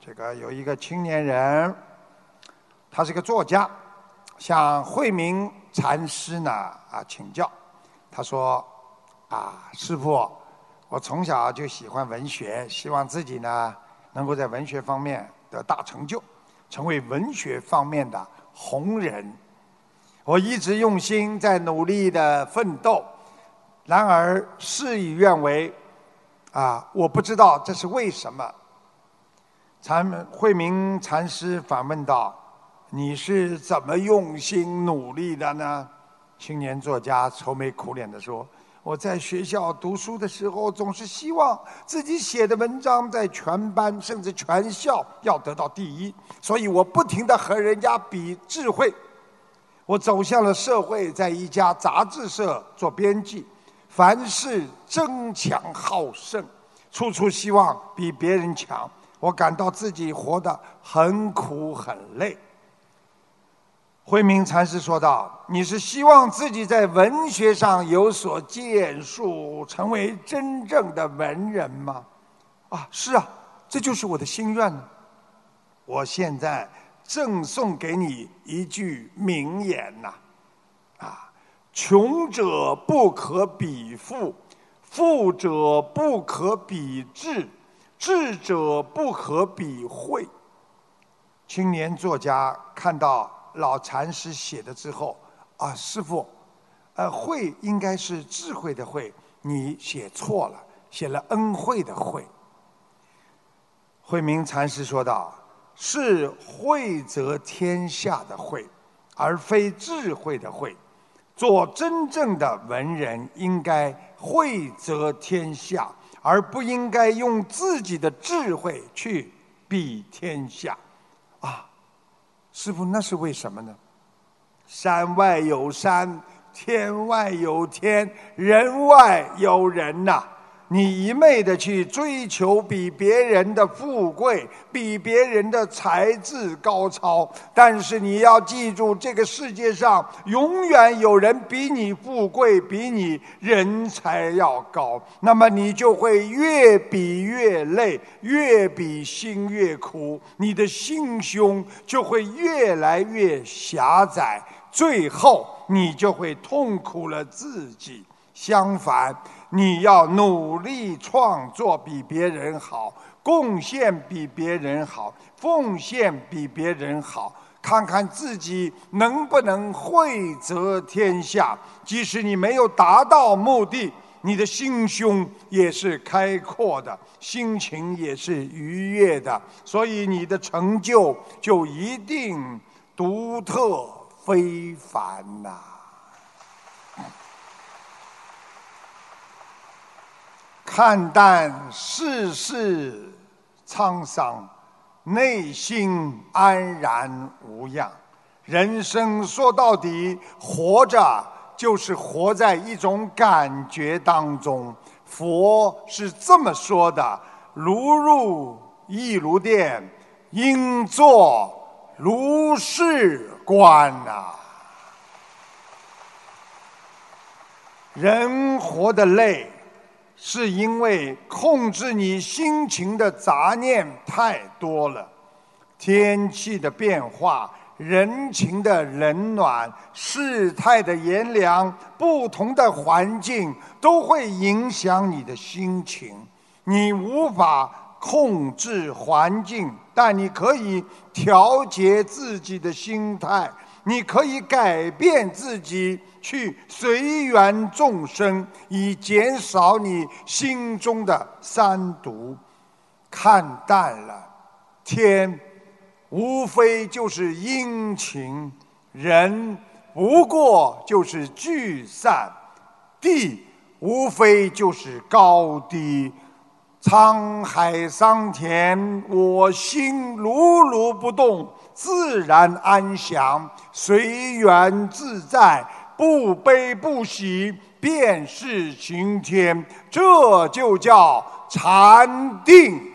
这个有一个青年人，他是个作家，向慧明禅师呢请教。他说师父，我从小就喜欢文学，希望自己呢能够在文学方面得大成就，成为文学方面的红人。我一直用心在努力的奋斗，然而事与愿违，我不知道这是为什么。慧明禅师反问道：“你是怎么用心努力的呢？”青年作家愁眉苦脸地说：“我在学校读书的时候，总是希望自己写的文章在全班甚至全校要得到第一，所以我不停地和人家比智慧。我走向了社会，在一家杂志社做编辑，凡事争强好胜，处处希望比别人强。我感到自己活得很苦很累。”慧明禅师说道：“你是希望自己在文学上有所建树，成为真正的文人吗？”“是啊，这就是我的心愿呢。”“我现在赠送给你一句名言呐，穷者不可比富，富者不可比智，智者不可比慧。”青年作家看到老禅师写的之后，师父，慧应该是智慧的慧，你写错了，写了恩惠的惠。慧明禅师说道：“是惠泽天下的惠，而非智慧的慧。做真正的文人，应该惠泽天下，而不应该用自己的智慧去比天下。”师父，那是为什么呢？山外有山，天外有天，人外有人呐。你一昧的去追求比别人的富贵，比别人的才智高超，但是你要记住，这个世界上永远有人比你富贵，比你人才要高，那么你就会越比越累，越比心越苦，你的心胸就会越来越狭窄，最后你就会痛苦了自己。相反，你要努力创作比别人好，贡献比别人好，奉献比别人好，看看自己能不能惠泽天下。即使你没有达到目的，你的心胸也是开阔的，心情也是愉悦的，所以你的成就就一定独特非凡呐。看淡世事沧桑，内心安然无恙。人生说到底，活着就是活在一种感觉当中。佛是这么说的：“如入亦如电，应作如是观呐。”人活得累，是因为控制你心情的杂念太多了。天气的变化，人情的冷暖，事态的炎凉，不同的环境都会影响你的心情。你无法控制环境，但你可以调节自己的心态，你可以改变自己，去随缘众生，以减少你心中的三毒。看淡了，天无非就是阴晴，人不过就是聚散，地无非就是高低。沧海桑田，我心如如不动，自然安详，随缘自在，不悲不喜，便是晴天。这就叫禅定。